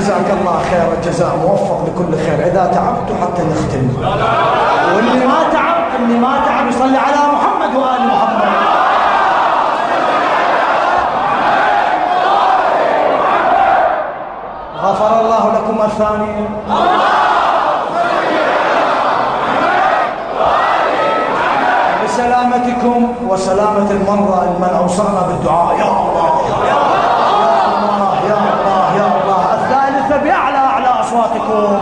جزاك الله خير الجزاء، موفق لكل خير. إذا تعبت حتى نختم، واللي ما تعب يصلي على محمد وآل محمد. غفر الله لكم الثانية. بسلامتكم وسلامة المرضى من أوصانا بالدعاء. يا الله يا الله يا الله يا الله. الثالثة بأعلى أعلى أصواتكم.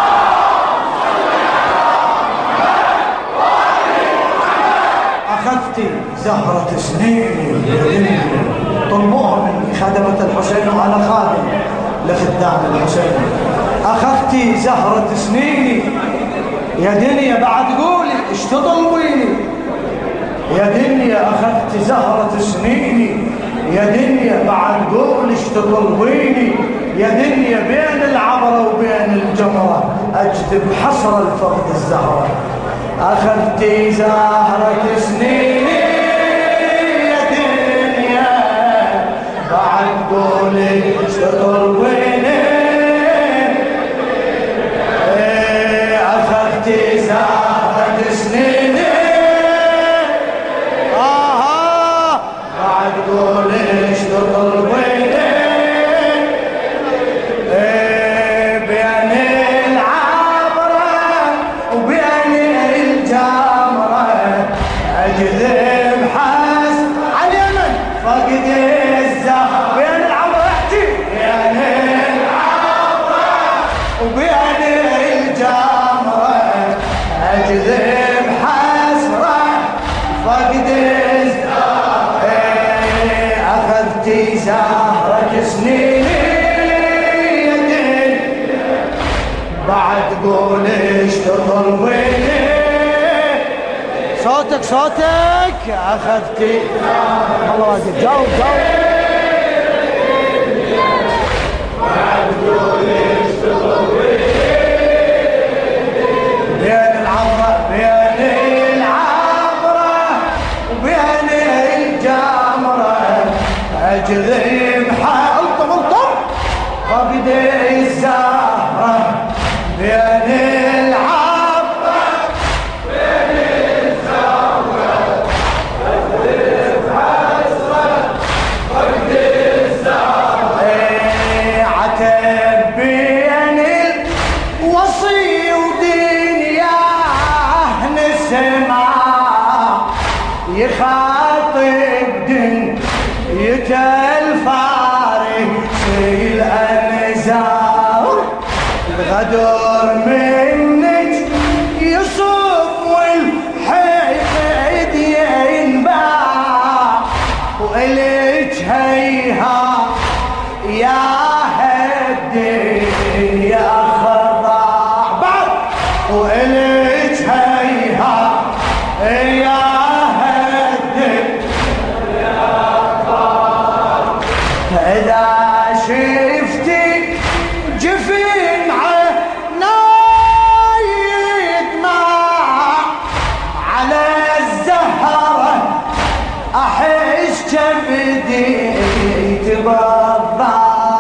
أخذت زهرة سنيني طلبوها مني خادمة الحسين وأنا خادم لخدام الحسين. أخذت زهرة سنيني يا دنيا، بعد قولي ايش تطلبيني يا دنيا. أخذت زهرة سنيني يا دنيا، بعد قولي ايش تطلبيني يا دنيا. بين العبرة وبين الجمرة أجذب حصر الفقد الزهرة. أخذت زهرة سنيني يا دنيا، بعد قولي ايش تطلبيني. أخذت زهرة سنيني بعد قولي ايش تطلبيني. بين العبرة وبين الجمرة أجذب حس على اليمن فقد الزهر. بين العبرة احكي بين العبرة وبين الجمرة أجذب حسرة فقد الزهر. أخذت زهرة سنيني يا دنيا، بعد قول ايش تطلبيني. صوتك أخذت والله واجد. جاوب بعد قول ايش تطلبيني. بين العبرة وبين الجمرة أجذب الطم فقد الزهرة. بين العبرة وبين الجمرة أجذب حسرة فقد الزهرة. عتب بين الوصي يخاطب دنيته الفارق في الأنزار. الغدر منك يصب والحيد ينباع، وإلك هيها يا هدي يا خضاع بعد، وإلك هيها يا شفتي جفين عيناي يدمع على الزهرة، أحس كبدي تبضع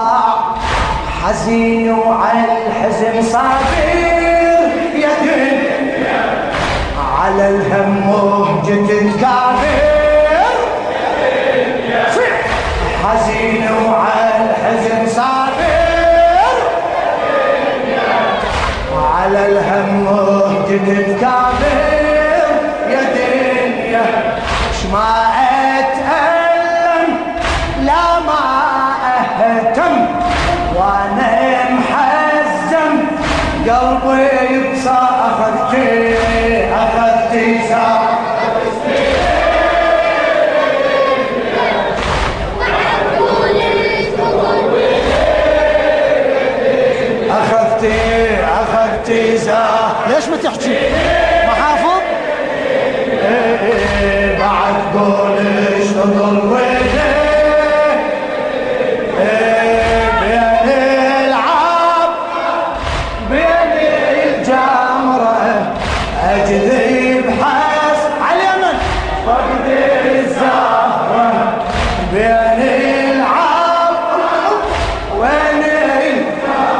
حزين وعلى الحزن صابر يا دنيا، على الهم وهجة تكابر حزين وعلى الحزن صابر، وعلى الهم وهجة تكابر يا دنيا. ما أتألم لا ما أهتم، وأنا محزم قلبي بصا. أخذتي ساعة أخذتي زهرة. ليش ما تحكي محافظ؟ بعد قولي اشتغل وجهي بين العب بين الجمرة، أجذب حس على اليمن فقد الزهرة. بين العب وين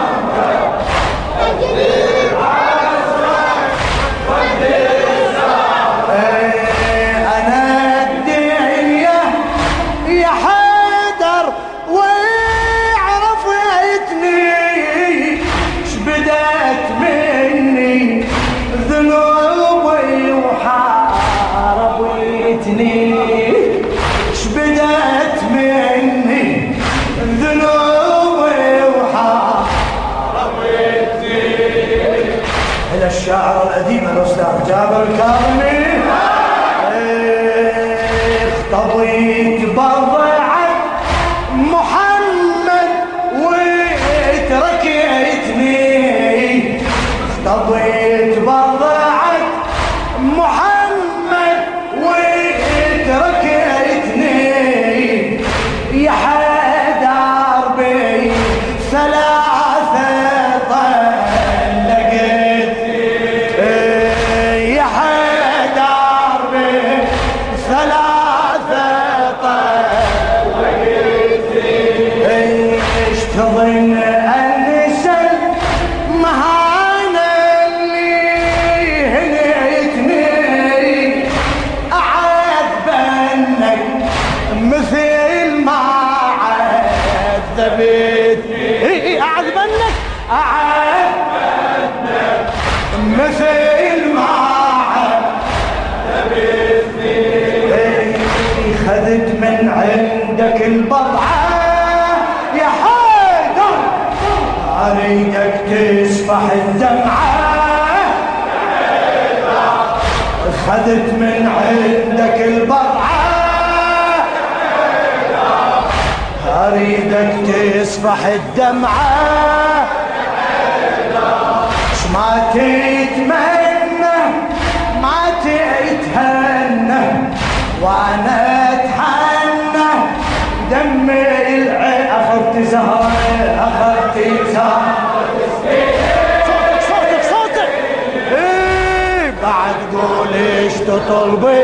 الشاعر الأديب الأستاذ جابر الكاظمي. اختضيت بضعة محمد وتركتني، اختضيت بضعة محمد وتركتني، يا حيدر بي ثلاثة طلقت، يا حيدر بي ثلاثة طلقت، ايش تظن النسى المهانة اللي هنيتني، أعذبنك مثل ما عذبتني، أعذبنك مثل ما عذبتني، خذت من عندك البضعة يا حيدر، أريدك تسفح الدمعة، خذت من عندك البضعة، أريدك تسفح الدمعة، ما تتمنى ما تتهنى وانا اتحنى دمي العين، اخذت زهرة اخذت زهرة، صوتك ايه بعد قول ايش تطلبي،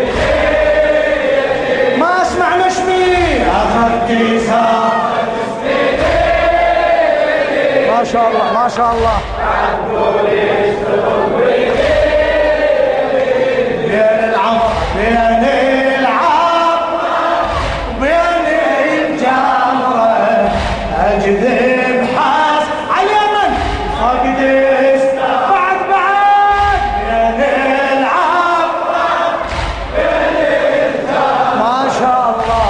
ما اسمع نشمي، اخذت زهرة، ما شاء الله ما شاء الله، بين العمر بين العمر بين الجمرة، اجذب حاس على اليمن فقد بعد بين العمر بين الجمرة، ما شاء الله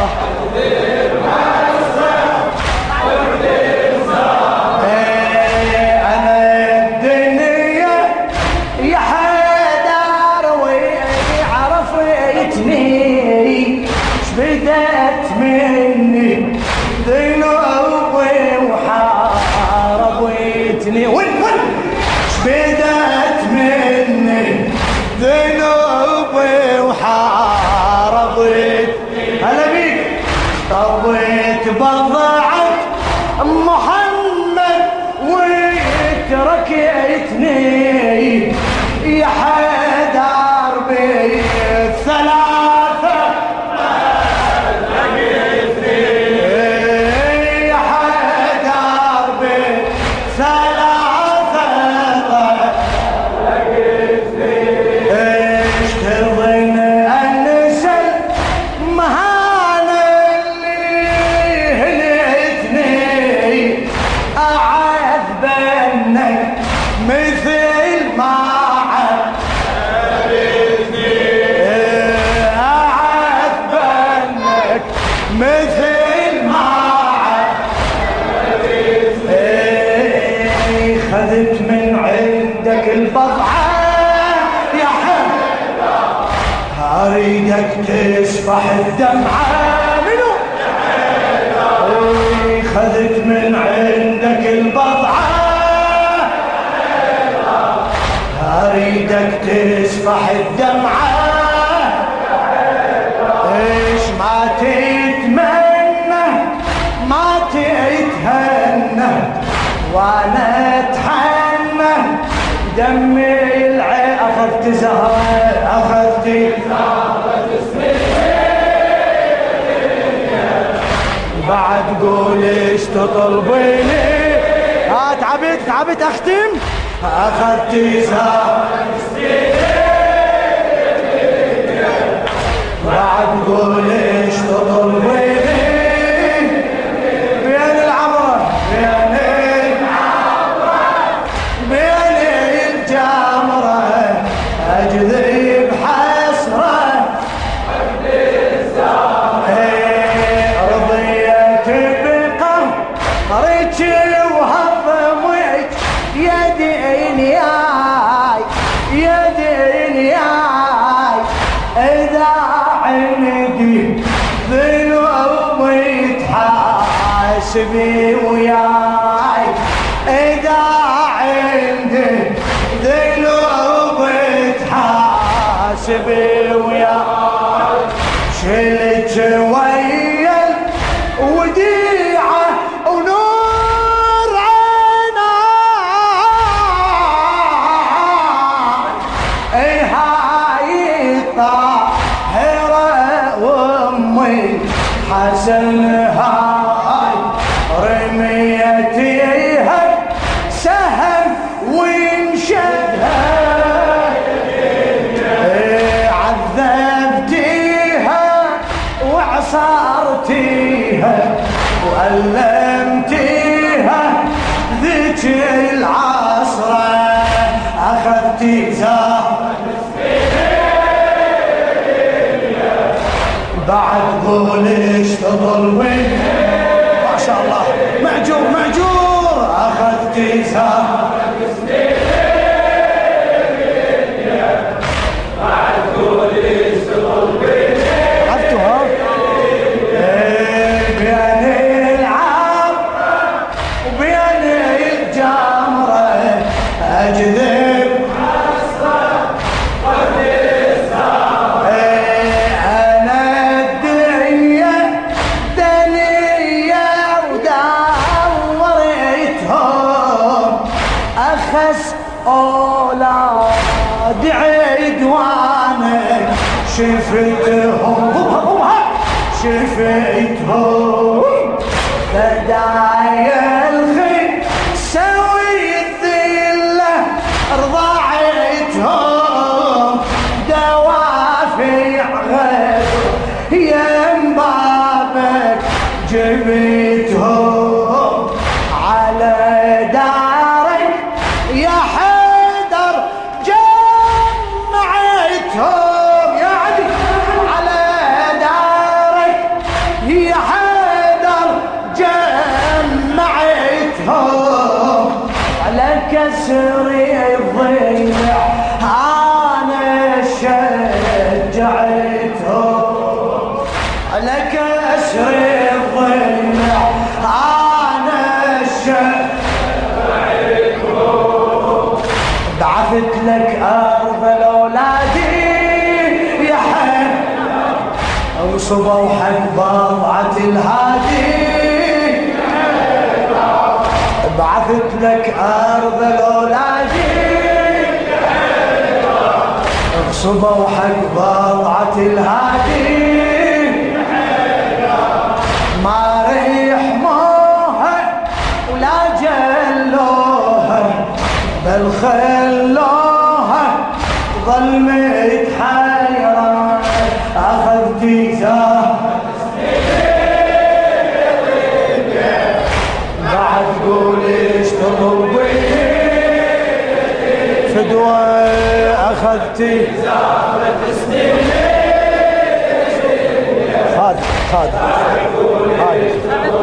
بدأت مني ذنوبي وحاربتني، بدأت مني ذنوبي وحاربتني، هلا بيك، طويت بضعة محمد وتركتني، يا حيدر بي الثلاثة مثل ما أعذبنك مثل ما عذبتني، خذت من عندك البضعة يا حيدر، أريدك تسفح الدمعة، منو خذت من عندك البضعة، أريدك تسفح الدمعة، ايش ما تتمنى ما تتهنى وانا اتحنى دمي العين، اخذت زهرة اخذت بعد قول ايش تطلبيني، تعبت اختم، اخذت زهرة بعد قول ايش تطلبيني، بين العمرة بين الجمرة، اجذب حسرة رضيت بقهرك وهضمك يا دين إذا عندي ذنوب تحاسبي ويا شلت ويا الوديعة ونور عينا هاي الطاهرة وامي حسن هاي رميتيها سهم وانشدها عذبتيها وعصرتيها وألمتيها ذيك العصرة أخذتي زهر بعد قولش تضل وين ما شاء الله معجور معجور أخذتي زهر بعد قولش تضل وين عرفتوها بين العار وبين الجمرة أجذب أولاد عدوانك شفتهم شفتهم بدايا الخير سوي الذلة رضعتهم دوافع غير يم بابك جبتهم على دارك يا حيدر جمعتهم يا علي على دارك يا حيدر جمعتهم على كسر الضلع انا شجعتهم على كسر الضلع انا بعثت لك أرض الأولادي يا حي انصبوا حق بضعة الهادي بعثت لك أرض الأولادي انصبوا حق بضعة الهادي ما ريحموها ولا جلوها بل خلوها ظل متحيرة أخذتي زهر بعد قولش تضوي فدوى أخذتي زهر خادم